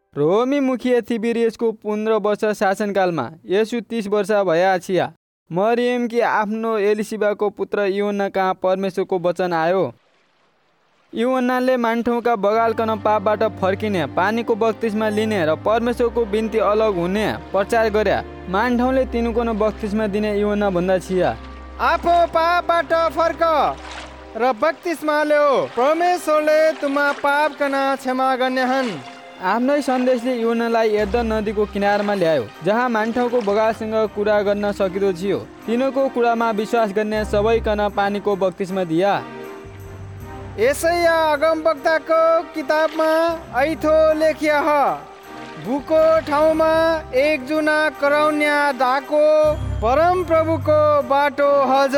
रोमी मुखिया तिबिरियसको 15 वर्ष शासनकालमा येशू 30 वर्ष भया छिया। मरियम कि आफ्नो एलिसिबाको पुत्र यूहन्ना कहाँ परमेश्वरको वचन आयो। यूहन्नाले मान्छौका बगालकन पापबाट फर्किने, पानीको बक्तिस्मा लिने र परमेश्वरको बिन्ती अलग हुने प्रचार गर्या। मान्छौले तिनको बक्तिस्मा दिने यूहन्ना भन्दा छिया। आफू पापबाट फर्क र बक्तिस्मा ल्याऊ, परमेश्वरले तुमा पापकना क्षमा गर्ने हन्। आफ्नै सन्देशले यूहन्नालाई यर्दन नदीको किनारमा ल्यायो, जहाँ मान्छौको बगालसँग कुरा गर्न सकिँदो थियो। तिनीको कुरामा विश्वास गर्ने सबैकन पानीको बक्तिस्मा दिया। यसैया अगमवक्ताको किताबमा ऐथो लेखिया ह, बुको ठाउँमा एक जुना कराउन्या धाको परम प्रभुको बाटो हज।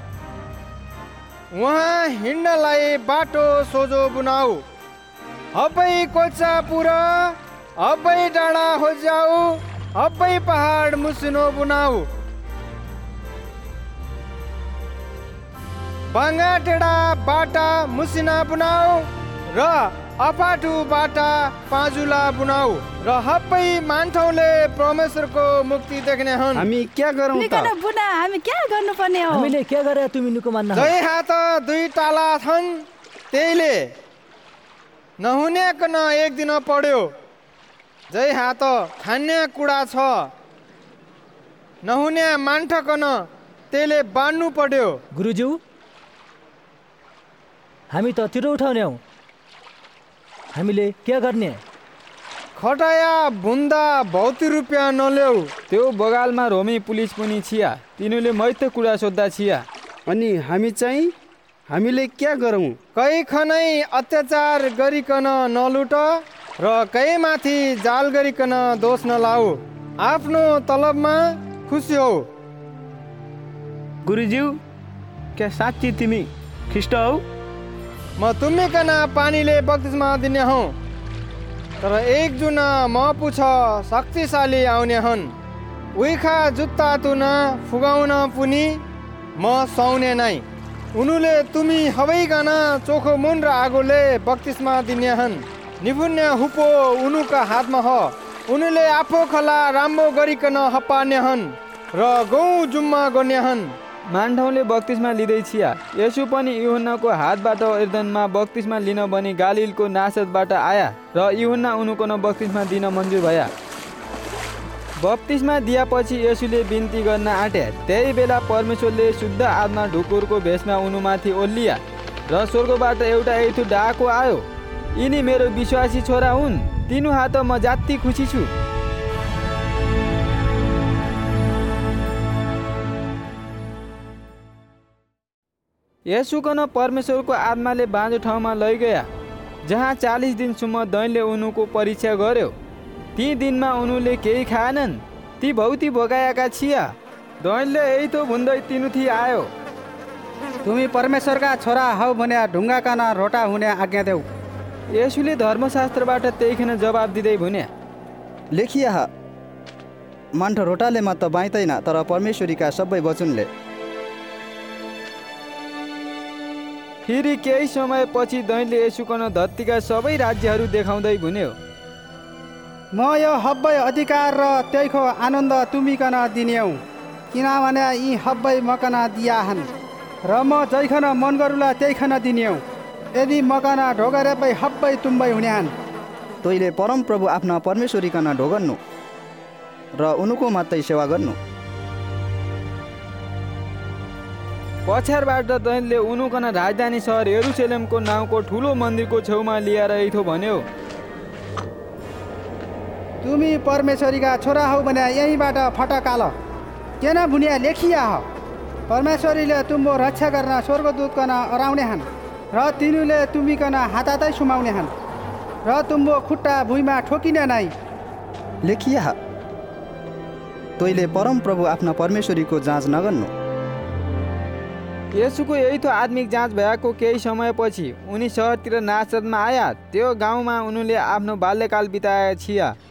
उहाँ हिँड्नलाई बाटो सोझो बुनाऊ, हबै कोचा पुरा, हबै डाँडा होजाऊ, हबै पहाड मुसिनो बुनाऊ। बाङ्गा टेढा बाटा मुसिना बुनाऊ र अपाटु बाटा पाजुला बुनाऊ र हबै मान्छौले परमेश्वरको मुक्ति देख्ने हन्। हामी क्या गरौँ त? बुना हामी क्या गर्नुपर्ने हो? हामीले के गरे तिमी निको मान्न? जै हात 2 टाला छन्, त्यहीले नहुने कन एक दिन पढ्यो। जै हात खान्ने कुडा छ, नहुने मान्ठ कन त्यसले बान्नु पर्यो। गुरुज्यू, हामी त तिरो उठाउने हौ, हामीले के गर्ने? खटाया भुन्दा भौती रुपियाँ नल्याऊ। त्यो बगालमा रोमी पुलिस पनि छिया। तिनीले मैत कुरा सोद्धा छिया। अनि हामीले क्या गरौँ? कहीँ खनै अत्याचार गरिकन नलुट र कहीँ माथि जाल गरिकन दोष नलाऊ। आफ्नो तलबमा खुसी हौ। गुरुज्यू, क्या साँच्ची तिमी ख्रिस्ट हौ? म तुम्हीकन पानीले बक्तिस्मा दिने हौ, तर एक जुना म पुछ शक्तिशाली आउने हन्। उइखा जुत्ता तुन फुगाउन पुनी म सुहाउने नै। उनुले तुमी हवैकन चोखो मुन र आगोले बक्तिस्मा दिने हन्। निपुण्य हुपो उनुका हातमा ह। उनुले आफू खला राम्रो गरिकन हपार्ने हन् र गहुँ जुम्मा गर्ने हन्। मान्छौले बक्तिस्मा लिँदै छिया। येशू पनि यूहन्नाको हातबाट यर्दनमा बक्तिस्मा लिन बनी गालिलको नासरतबाट आया र यूहन्ना उनको बक्तिस्मा दिन मन्जुर भया। बप्तिस्मा दिएपछि येशूले बिन्ती गर्न आँटे। त्यही बेला परमेश्वरले शुद्ध आत्मा ढुकुरको भेषमा उनुमाथि ओर्लिया र स्वर्गबाट एउटा ऐठो डाको आयो। यिनी मेरो विश्वासी छोरा हुन्, तिनु हात म जाति खुसी छु। येशूकन परमेश्वरको आत्माले बाँझो ठाउँमा लैगया, जहाँ 40 दिनसम्म दैनले उनको परीक्षा गर्यो। ती दिनमा उनुले केही खाएनन्। ती भौती भोगाएका छिया। दैनले यही त भन्दै तिनुथि आयो, तुमी परमेश्वरका छोरा हौ भने ढुङ्गाकन रोटा हुने आज्ञा देऊ। येशूले धर्मशास्त्रबाट त्यहीखेन जवाब दिँदै भने, लेखिया ह, मान्छे रोटाले मात्र बाँच्दैन, तर परमेश्वरीका सबै वचनले। फेरि केही समयपछि दैनले येशूकन धरतीका सबै राज्यहरू देखाउँदै भन्यो, म यो हब्बै अधिकार र त्यहीको आनन्द तुमीकन दिनेऊ, किनभने यी हब्बै मकन दिया हन् र म जैखन मन गरुला त्यहीखन दिनेऊ। यदि मकन ढोगरे पै हब्बै तुम्बै हुने हन्। तैले परम प्रभु आफ्ना परमेश्वरीकन ढोगर्नु र उनको मात्रै सेवा गर्नु। पछाडिबाट दैनले उनुकन राजधानी सहर यरुशलेमको नाउँको ठुलो मन्दिरको छेउमा लिएर यथो भन्यो, तुमी परमेश्वरीका छोरा हौ भने यहीँबाट फटकाल, किन भुनिया लेखिया ह, परमेश्वरीले तुम्बो रक्षा गर्न स्वर्गदूतकन अराउने हन् र तिनीले तुमीकन हातै सुमाउने हन् र तुम्बो खुट्टा भुइँमा ठोकिने नै। लेखिया ह, तैले परम प्रभु आफ्ना परमेश्वरीको जाँच नगर्नु। येशूको यही त आत्मिक जाँच भएको केही समयपछि उनी सहरतिर नासरतमा आया। त्यो गाउँमा उनले आफ्नो बाल्यकाल बिताएका छिया।